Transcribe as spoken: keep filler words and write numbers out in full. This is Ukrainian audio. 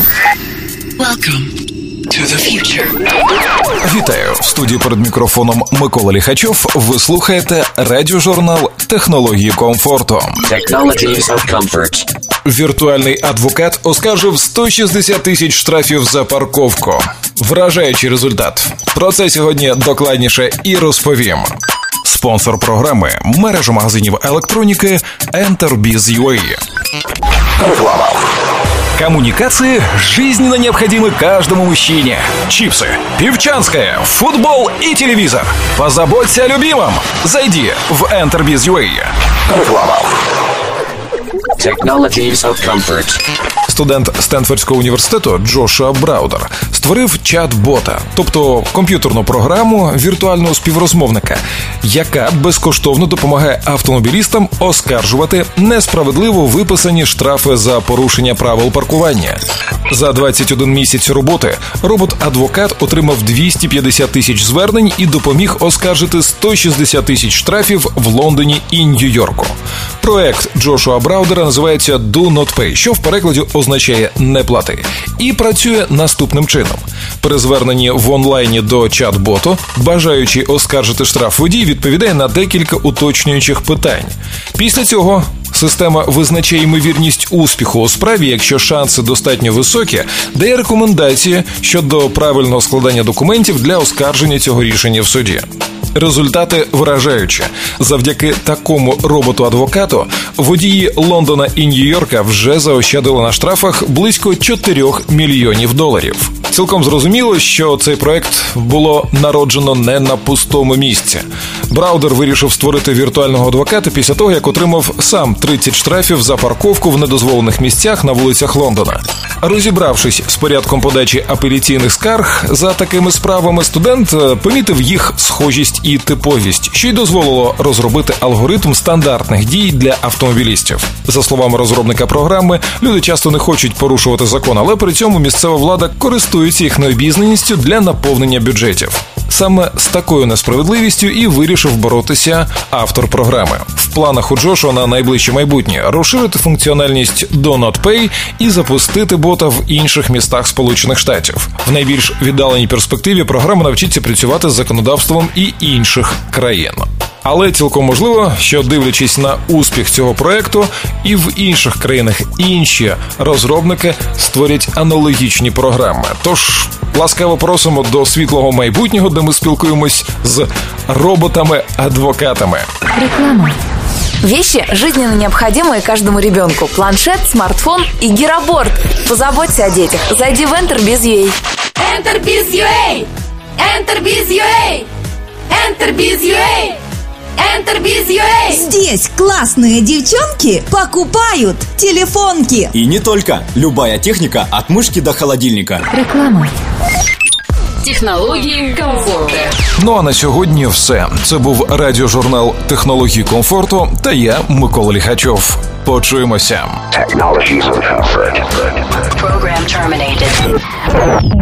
Welcome to the future. Вітаю! В студії перед мікрофоном Микола Ліхачов. Ви слухаєте радіожурнал «Технології комфорту». Technologies of Comfort. Віртуальний адвокат оскаржив сто шістдесят тисяч штрафів за парковку. Вражаючий результат. Про це сьогодні докладніше і розповім. Спонсор програми – мережа магазинів електроніки Enterbiz.ua. Реклама. Коммуникации жизненно необходимы каждому мужчине. Чипсы, пивчанское, футбол и телевизор. Позаботься о любимом. Зайди в Enterbiz.ua. Реклама. Technologies of Comfort. Студент Стенфордського університету Джошуа Браудер створив чат-бота, тобто комп'ютерну програму віртуального співрозмовника, яка безкоштовно допомагає автомобілістам оскаржувати несправедливо виписані штрафи за порушення правил паркування. За двадцять один місяць роботи робот-адвокат отримав двісті п'ятдесят тисяч звернень і допоміг оскаржити сто шістдесят тисяч штрафів в Лондоні і Нью-Йорку. Проект Джошуа Браудера називається «Do Not Pay», що в перекладі означає «не плати», і працює наступним чином. При зверненні в онлайні до чат-боту бажаючий оскаржити штраф водій відповідає на декілька уточнюючих питань. Після цього система визначає ймовірність успіху у справі, якщо шанси достатньо високі, дає рекомендації щодо правильного складання документів для оскарження цього рішення в суді. Результати вражаючі. Завдяки такому роботу-адвокату водії Лондона і Нью-Йорка вже заощадили на штрафах близько чотирьох мільйонів доларів. Цілком зрозуміло, що цей проект було народжено не на пустому місці. Браудер вирішив створити віртуального адвоката після того, як отримав сам тридцять штрафів за парковку в недозволених місцях на вулицях Лондона. Розібравшись з порядком подачі апеляційних скарг за такими справами, студент помітив їх схожість і типовість, що й дозволило розробити алгоритм стандартних дій для автомобілістів. За словами розробника програми, люди часто не хочуть порушувати закон, але при цьому місцева влада користується їх необізнаністю для наповнення бюджетів. Саме з такою несправедливістю і вирішив боротися автор програми. В планах у Джошуа на найближче майбутнє розширити функціональність Do Not Pay і запустити бота в інших містах Сполучених Штатів. В найбільш віддаленій перспективі програма навчиться працювати з законодавством і інших країн. Але цілком можливо, що дивлячись на успіх цього проекту, і в інших країнах інші розробники створять аналогічні програми. Тож ласкаво просимо до світлого майбутнього, де ми спілкуємось з роботами-адвокатами. Реклама. Вещи жизненно необходимые каждому ребенку. Планшет, смартфон и гироборд. Позаботься о детях. Зайди в Enterbiz.ua. Enterbiz.ua. Enterbiz.ua. Enterbiz.ua. Enterbiz.ua. Здесь классные девчонки покупают телефонки. И не только. Любая техника от мышки до холодильника. Реклама. Технології комфорту. Ну а на сьогодні все. Це був радіожурнал «Технології комфорту» та я, Микола Ліхачов. Почуємося. Technologies of Comfort. Program terminated.